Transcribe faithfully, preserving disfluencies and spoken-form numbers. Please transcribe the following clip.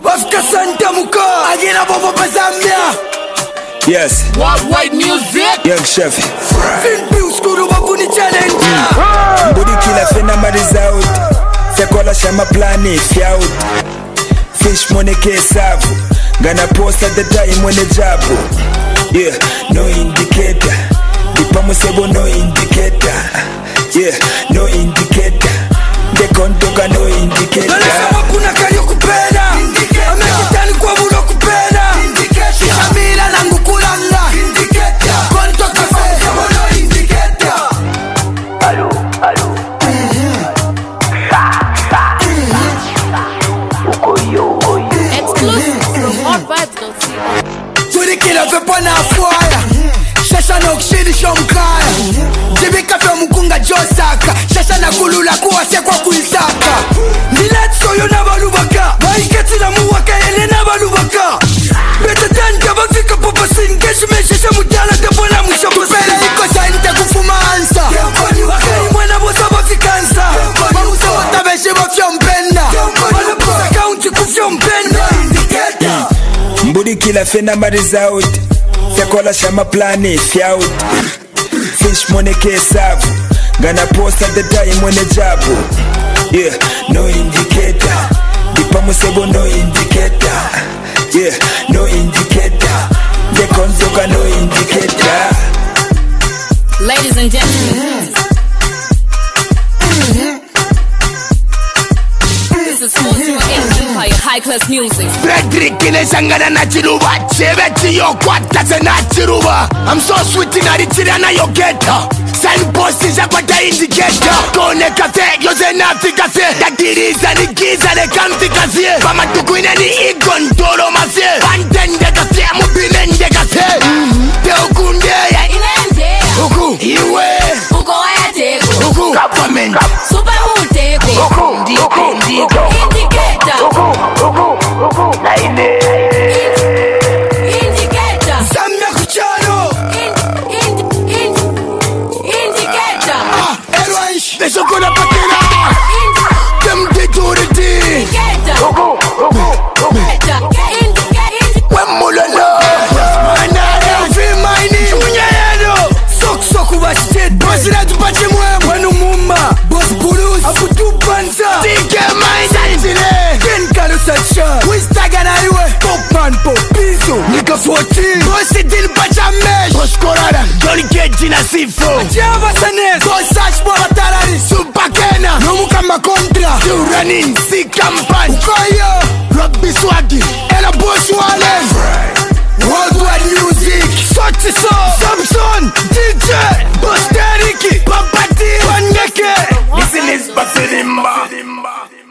Wafka Santa Muka Agina Bobo Bazamia. Yes. Worldwide music. Young Chef. Fin Pills Kuru Wapuni Challenge. Mbudi kila fena marizout. Fekola shama plani fiaut. Fish money kesavu. Gonna post at the time when the job. Yeah, no indicator. Dipa musebo no indicator. Yeah, no indicator. De kontoka no indicator. Nalesa wakuna kari okupena. Amekitani kwa bulo kupena. Shamila na ngukulanga. Kontoka fevo no indicator. Allo, allo. Sa, sa. Ukoyo, oyo. Exclusive from Hot Vibes dot co. Turikila vepo na fuaya. Shasha na ukshiri shomkaya. Jibika fe mkunga josaka. Shasha na kulula kuwase kwa kuisaka. Niletso yo na balubaka. Waiketi na muwaka ele na balubaka. Bete tanta bafika popa singeshi meshesha mutala tepona mushoku. Vela iko sainte kufuma ansa. Kei mwena bosa bafikansa. Mamusa watabeshe bafyo mpenda. Wanapusa kaunti kufyo mpenda. Mbudi kila fena marizout. Fekola shama plani fiaut. Fish money kesavu. Gonna post at the time when the job. Yeah, no indicator. Dipa musebo no indicator. Yeah, no indicator. De kontoka no indicator. Ladies and gentlemen, this is Sponsored Empire High Class Music. Frederick ineshangana na chiruba. Chebe yo kwata se na chiruba. I'm so sweet na richira na yogeta. Signpost isha kwa ta indicator. Kone kafe, yose na fikase. Dakiriza ni giza ne kamti kasie. Mama tukuine ni igon toro masie. Pantende kasie, mubinende kasie. Te ukunde ya Inende uku iwe uko waya teko uku government super muteko uku ndiko ndiko indicator Uku, uku, uku. Na ine. indicator Samya kuchano in in indicator Erwansh Neshokona patena Dem deturiti indicator Uku, uku, uku. indicator Wemulolo Manare Vimaini Chunyayano Sok soku bashit Basira tupache mwe Wenu mumba Boss Bulus Abutu Banza D K Mine Sanjile Ken Kalo Sacha Wistaga na iwe Popman Popizo Nika fourteen Bossi Dil Pachamesh Boss Korara Johnny Keji na Sifo Ajava Sanes Boss Ashbo Batalari Super Kena Nomuka Makontra Turanin Si Kampan Ukaya Rugby Swaggy Ela Boss Wale Worldwide music Such a song Samson D J Boss